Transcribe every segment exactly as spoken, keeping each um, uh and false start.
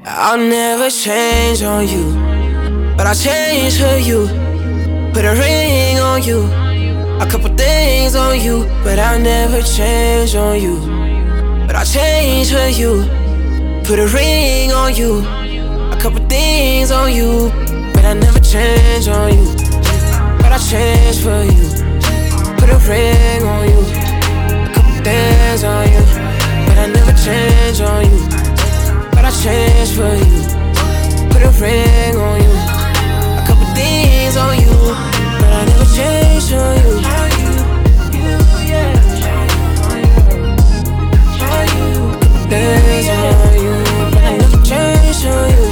I'll never change on you, but I'll change for you. Put a ring on you, a couple things on you, but I'll never change on you. But I'll change for you. Put a ring on you, a couple things on you, but I never change on you. But I'll change for you. Put a ring on you, a couple things on you, but I never change on you. But I change for you. Put a ring on you, a couple things on you, but I never change on you. Things on you, but I never change on you.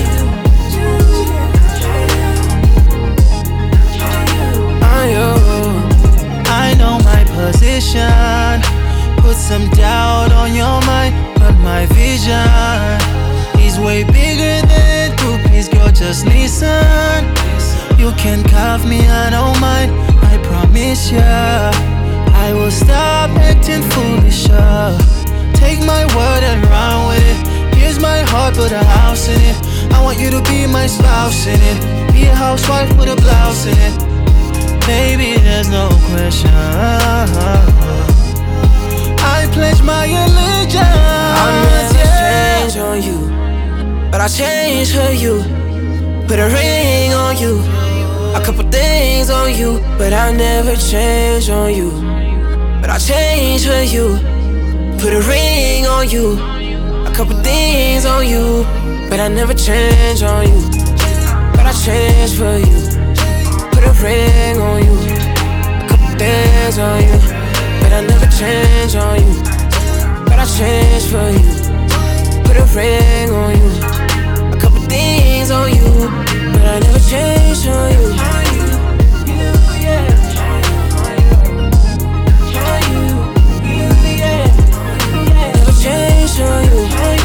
I know my position, put some doubt on your mind, but my vision is way bigger than groupies, girl, just listen. You can cuff me, I don't mind, I promise ya. I will stop acting foolish, uh. Take my word and run with it. Here's my heart, put a house in it. I want you to be my spouse in it. Be a housewife with a blouse in it. Baby, there's no question. I pledge my allegiance. I'll never yeah. change on you, but I'll change for you. Put a ring on you, a couple things on you, but I'll never change on you. But I'll change for you. Put a ring on you, a couple things on you, but I never change on you. But I change for you. Put a ring on you, a couple things on you, but I never change on you. But I change for you. Put a ring on you, a couple things on you, but I never change on you. Change on you.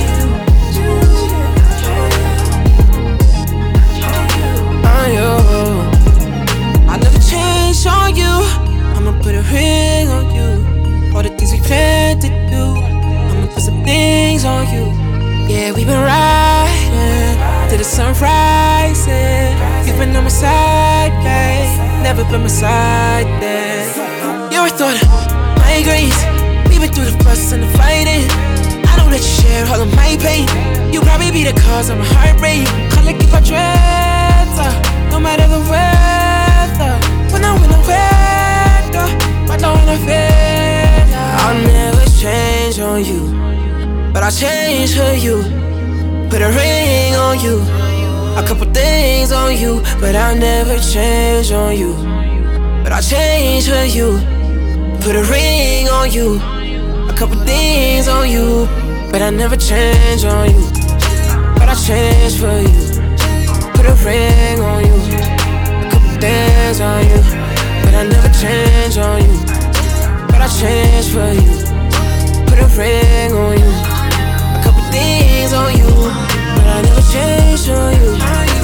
I never change on you. I'ma put a ring on you. All the things we planned to do, I'ma put some things on you. Yeah, we been riding till the sun rising. You've been on my side, babe. Never been my side then. You ever thought of migraines? We been through the fuss and the fighting. I don't let you share all of my pain. You probably be the cause of my heartbreak. Can't let keep our dreads up, no matter the weather. When I'm in the weather, my love in the feather. I'll never change on you, but I'll change for you. Put a ring on you, a couple things on you, but I'll never change on you. But I'll change for you. Put a ring on you, a couple things on you, but I never change on you. But I change for you. Put a ring on you, a couple things on you, but I never change on you. But I change for you. Put a ring on you, a couple things on you, but I never change on you.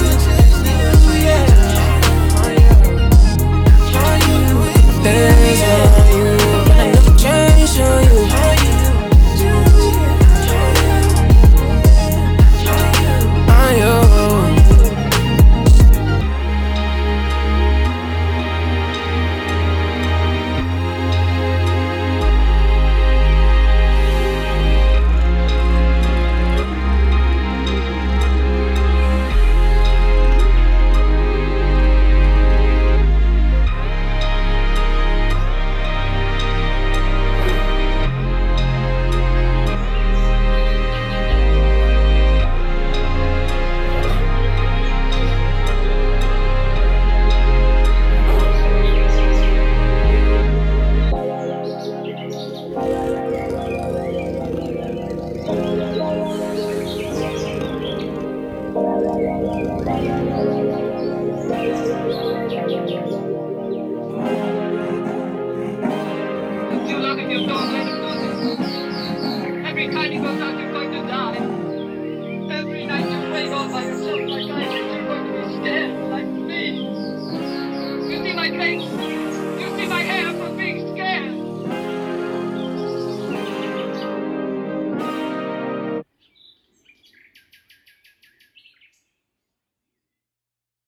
Things on you, but I never change on you. Every time he goes out there